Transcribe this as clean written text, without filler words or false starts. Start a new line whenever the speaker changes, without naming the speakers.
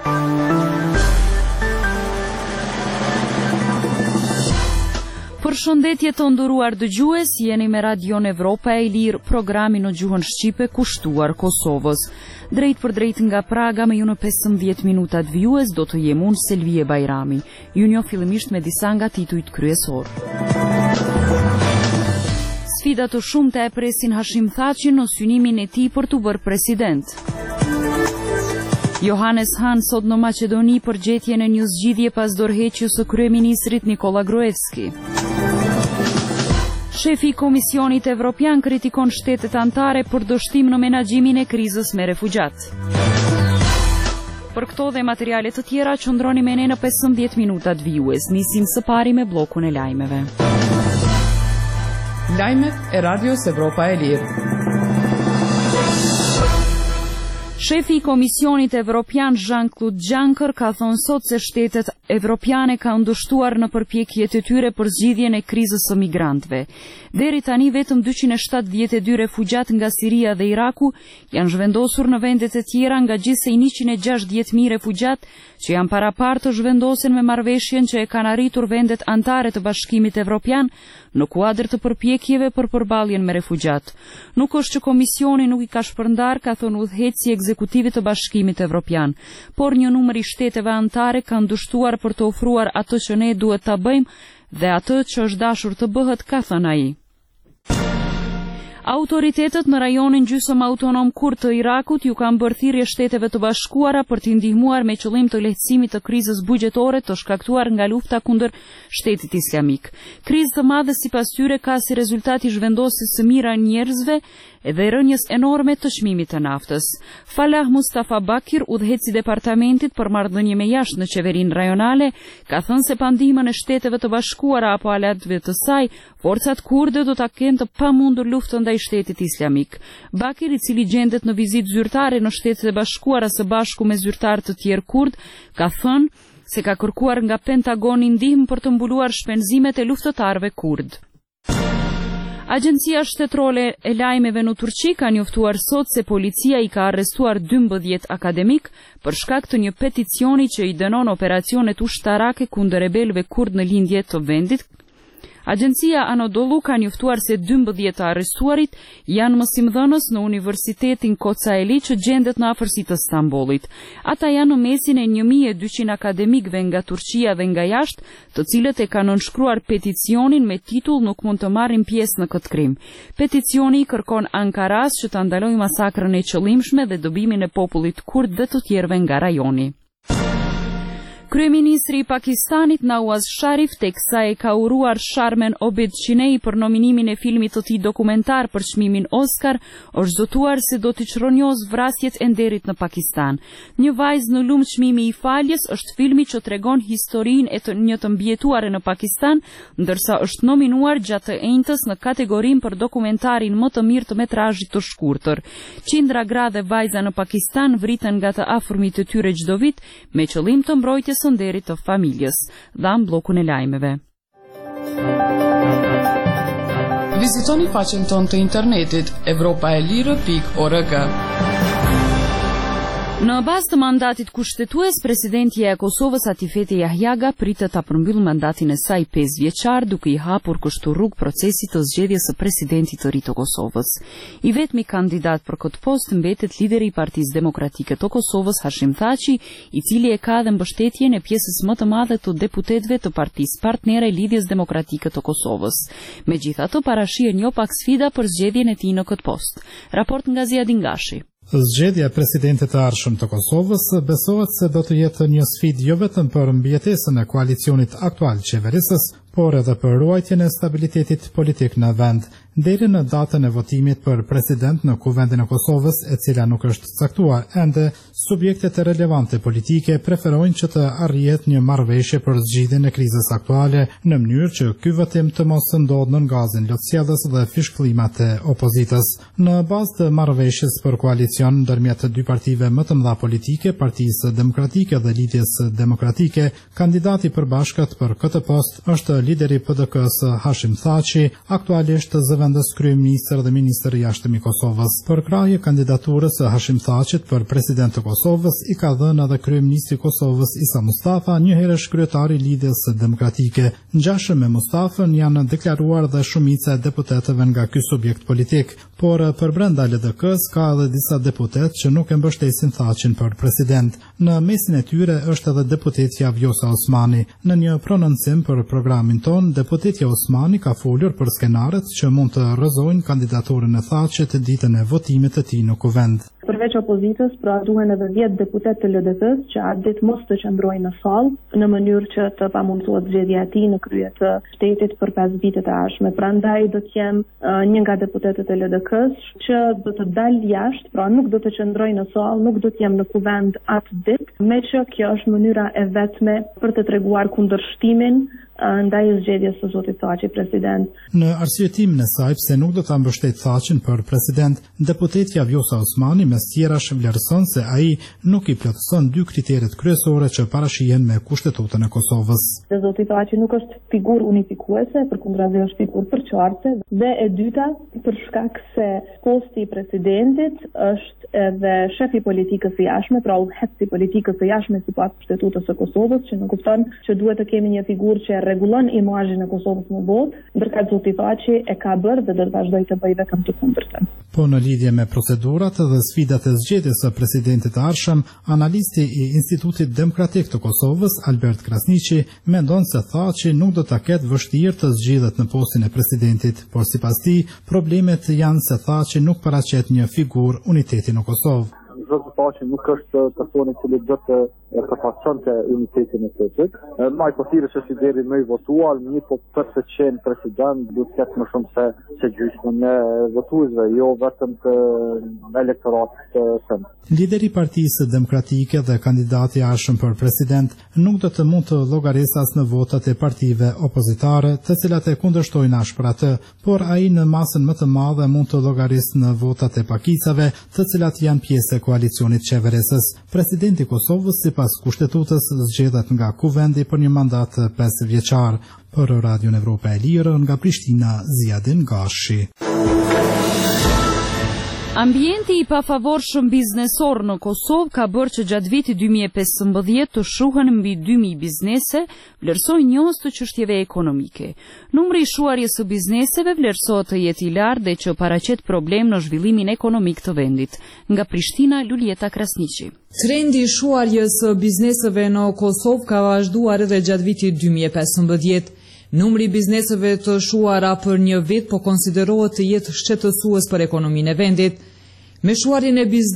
Përshëndetje të nderuar dëgjues, jeni me Radion Evropa e Lirë, programi në gjuhën shqipe kushtuar Kosovës. Drejt për drejt nga Praga me ju në 15 minutat vijues do të jem unë Selvie Bajrami. Ju njoh fillimisht me disa nga titujt kryesor. Sfida të shumta e presin Hashim Thaqin në synimin e tij për të bërë president. Johannes Hahn sot në Maqedoni për gjetjen e një zgjidhje pas dorëheqjes së kryeministrit Nikola Gruevski. Shefi i Komisionit Evropian kritikon shtetet anëtare për dështim në menaxhimin e krizës me refugjat. Për këto dhe materiale të tjera qëndroni me ne në 15 minutat vijues. Nisim së pari me bllokun e lajmeve.
Lajmet e Radios Evropa e Lirë.
Shefi i Komisionit Evropian Jean-Claude Juncker ka thënë sot se shtetet evropiane kanë ndështuar në përpjekjet e tyre për zgjidhjen e krizës së migrantëve. Deri tani vetëm 272 refugjat nga Siria dhe Iraku janë zhvendosur në vendet e tjera nga gjithsej 160.000 refugjat që janë parapartë të zhvendosen me marrëveshjen që e kanë arritur vendet anëtare të Bashkimit Evropian në kuadër të përpjekjeve për përballjen me refugjat. Nuk është që Komisioni nuk i ka shpërndar, ka thënë udhëheqësi i ekzekutivit të Bashkimit Evropian, por një numër i shteteve anëtare kanë dështuar për të ofruar atë që ne duhet ta bëjmë dhe atë që është dashur të bëhet, ka thënë ai. Autoritetet në rajonin gjysmë autonom kurd të Irakut ju kanë bërë thirrje Shteteve të Bashkuara për t'i ndihmuar me qëllim të lehtësimit të krizës buxhetore të shkaktuar nga lufta kundër Shtetit Islamik. Krizë të madhe sipas tyre ka si rezultat i zhvendosjes së mira njerëzve edhe rënjes enorme të çmimit të naftës. Falah Mustafa Bakir, udhëheqësi i departamentit për marrëdhënie me jashtë në qeverinë rajonale, ka thënë se pa ndihmën e Shteteve të Bashkuara apo aleatëve të saj, forcat kurde do ta kenë të pamundur luftën ndaj Shtetit Islamik. Bakir, i cili gjendet në vizitë zyrtare në Shtetet e Bashkuara së bashku me zyrtarë të tjerë kurd, ka thënë se ka kërkuar nga Pentagoni ndihmë për të mbuluar shpenzimet e luftëtarëve kurd. Agjencia Shtetërore e Lajmeve në Turqi ka njoftuar sot se policia i ka arrestuar 12 akademik për shkak të një peticioni që i dënon operacionet ushtarake kundër rebelëve kurd në lindje të vendit. Agjencia Anadolu ka njoftuar se 12 të arrestuarit janë mësimdhënës në Universitetin Kocaeli që gjendet në afërsitë të Stambollit. Ata janë në mesin e 1200 akademikëve nga Turqia dhe nga jashtë, të cilët e kanë nënshkruar peticionin me titull "Nuk mund të marrin pjesë në këtë krim". Peticioni kërkon Ankaras që ta ndalojë masakrën e qëllimshme dhe dobimin e popullit kurd dhe të tjerëve nga rajoni. Kryeministri i Pakistanit Nawaz Sharif teksa e ka uruar Sharmen Obedchinei për nominimin e filmit të tij dokumentar për çmimin Oscar, është zotuar se do t'i çrronjos vrasjet e nderit në Pakistan. Një vajzë në lumë çmimi i faljes është filmi që tregon historinë e një të mbijetuare në Pakistan, ndërsa është nominuar gjatë të enjtës në kategorinë për dokumentarin më të mirë të metrazhit të shkurtër. Qindra gra dhe vajza në Pakistan vriten nga të afërmit e tyre çdo vit me qëllim të mbrojtjes së nderit të familjes. Dham bllokun e lajmeve.
Vizitoni faqen tonë të internetit europaelire.org.
Në bazë të mandatit kushtetues, presidentja e Kosovës Atifete Jahjaga pritet ta përmbyllë mandatin e saj 5 vjeçar, duke i hapur kështu rrugë procesit të zgjedhjes së presidentit të ri të Kosovës. I vetmi kandidat për këtë post mbetet lideri i Partisë Demokratike të Kosovës Hashim Thaçi, i cili e ka dhe mbështetjen e pjesës më të madhe të deputetëve të partisë partnere Lidhjes Demokratike të Kosovës. Megjithatë, parashihen jo pak sfida për zgjedhjen e tij në këtë post. Raport nga Ziadin Gashi.
Zgjedhja e presidentit të ardhshëm të Kosovës besohet se do të jetë një sfidë jo vetëm për mbijetesën e koalicionit aktual qeverisës, por edhe për ruajtjen e stabilitetit politik në vend, deri në datën e votimit për president në Kuvendin e Kosovës, e cila nuk është caktuar ende. Subjektet e relevante politike preferojnë që të arrihet një marrëveshje për zgjidhjen e krizës aktuale në mënyrë që ky votim të mos ndodhë në gazin lotësjellës dhe fishkëllimat e opozitës. Në bazë të marrëveshjes për koalicion ndërmjet dy partive më të mëdha politike, Partisë Demokratike dhe Lidhjes Demokratike, kandidati i përbashkët për këtë post është lideri PDK-s Hashim Thaçi, aktualisht zëvendësuar vendës kryeministër dhe ministër i jashtëm i Kosovës. Për krahje kandidaturës së Hashim Thaqit për president të Kosovës i ka dhënë edhe kryeministri i Kosovës Isa Mustafa, një herësh kryetari i Lidhjes Demokratike. Ngjashëm me Mustafën janë deklaruar dhe shumica e deputetëve nga ky subjekt politik, por për brenda LDK-s ka edhe disa deputet që nuk e mbështesin Thaqin për president. Në mesin e tyre është edhe deputetja Vjosa Osmani. Në një prononcim për programin ton, deputetja Osmani ka folur për skenaret që mund të rrëzojnë kandidaturën e Thaqit ditën e votimit të tij në kuvend.
Përveç opozitës, pra duhen edhe 10 deputet të LDK-s që atë ditë mos të qëndrojnë në sallë në mënyrë që të pamundsohet zgjedhja e tij në krye të shtetit për 5 vitet e ardhshme. Prandaj do të jem një nga deputetët e LDK-s që do të dalë jashtë, pra nuk do të qëndroj në sallë, nuk do të jem në kuvend atë ditë, meqë kjo është mënyra e vetme për të treguar kundërshtimin ndaj zgjedhjes së zotit Thaqi president.
Në arsyetimin e saj pse nuk do ta mbështet Thaqin për president, deputetja Vjosa Osmani mes tjerash vlerëson se ai nuk i plotëson 2 kriteret kryesore që parashihen me Kushtetutën e Kosovës.
Zoti Thaqi nuk është figurë unifikuese, përkundrazi është figurë përçartëse, dhe e dyta për shkak se posti i presidentit është edhe shefi politikës së jashtme, pra udhëheqësi i politikës së jashtme sipas Kushtetutës së Kosovës, që nuk kupton që duhet të kemi një figurë që rregullon imazhin e Kosovës në botë, ndërsa zoti Thaqi e ka bërë dhe do të vazhdojë të bëjë vetëm të kundërtën.
Po në lidhje me procedurat dhe sfidat e zgjedhjes së presidentit të ardhshëm, analisti i Institutit Demokratik të Kosovës, Albert Krasniqi, mendon se Thaqi nuk do ta ketë vështirë të zgjidhet në postin e presidentit, por sipas tij, problemet janë se Thaqi nuk paraqet një figurë uniteti në Kosovë.
Zoti Thaqi nuk është personi i cili do të përfaqësonte unitetin e shtetit. Më përthirës është i deri më i votuar, një po për të qenë president duhet të ketë më shumë se gjysmën e votuesve, jo vetëm të elektoratit tëm.
Lideri i Partisë Demokratike dhe kandidati i arshëm për president nuk do të mund të llogarisas në votat e partive opozitare, të cilat e kundërshtojnë ashpër atë, por ai në masën më të madhe mund të llogarisë në votat e pakicave, të cilat janë pjesë e koalicionit qeverisës. Presidenti i Kosovës sipas Kushtetutës zgjedhet nga kuvendi për një mandat 5 vjeçar. Për Radion Evropa e Lirë nga Prishtina, Ziadin Gashi.
Ambienti i pafavorshëm biznesor në Kosovë ka bërë që gjatë vitit 2015 të shuhen mbi 2000 biznese, vlerësoj njohës të çështjeve ekonomike. Numri i shuarjes së bizneseve vlerësohet të jetë i lartë dhe që paraqet problem në zhvillimin ekonomik të vendit. Nga Prishtina, Lulieta Krasniqi.
Trendi i shuarjes së bizneseve në Kosovë ka vazhduar edhe gjatë vitit 2015. Numri i bizneseve të shuara për një vit po konsiderohet të jetë shqetësues për ekonominë e vendit. Me shuarjen e